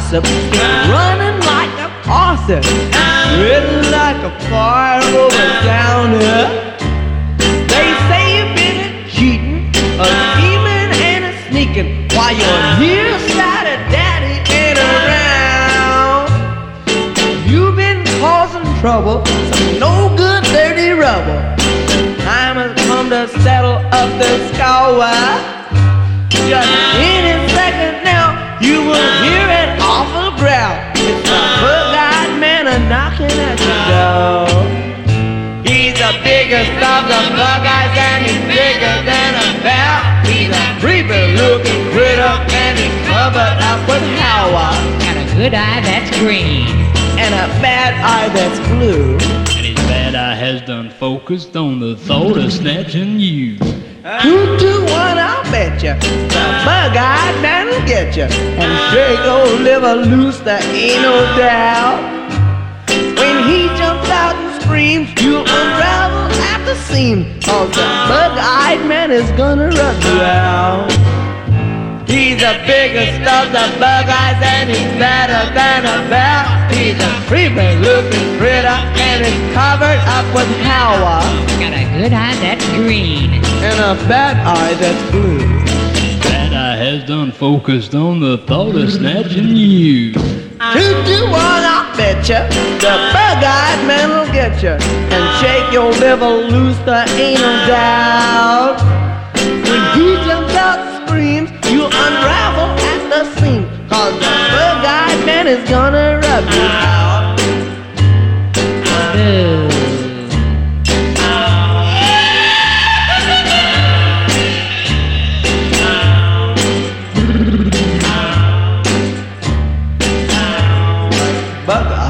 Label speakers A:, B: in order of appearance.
A: gossip, running like a faucet, written like a fire over down here. They say you've been cheating, a scheming and a sneaking, while your near side of daddy ain't around. You've been causing trouble, some no good dirty rubble. Time has come to settle up the score. Just any second now, you will hear an awful growl. It's the bug-eyed man a-knocking at your door. He's the biggest of the bug-eyes and he's bigger than a bear. He's a creepy-looking critter and he's covered up with power.
B: Got a good eye that's green
A: and a bad eye that's blue.
C: And his bad eye has done focused on the thought of snatching you.
A: 2 to 1, I'll bet ya. The bug-eyed man will get ya and shake your liver loose, there ain't no doubt. When he jumps out and screams, you'll unravel at the seams, 'cause the bug-eyed man is gonna rub you out. He's the biggest of the bug-eyes and he's better than a bear. He's a creepy-looking critter and he's covered up with power.
B: Got a good eye that's green
A: and a bad eye that's blue.
C: Bad eye has done focused on the thought of snatching you.
A: 2 to 1, I'll bet ya. The bug-eyed man will get ya and shake your liver loose, there ain't no doubt. When he jumps out and screams, you'll unravel at the seams, 'cause the bug-eyed man is gonna rub you out. Bug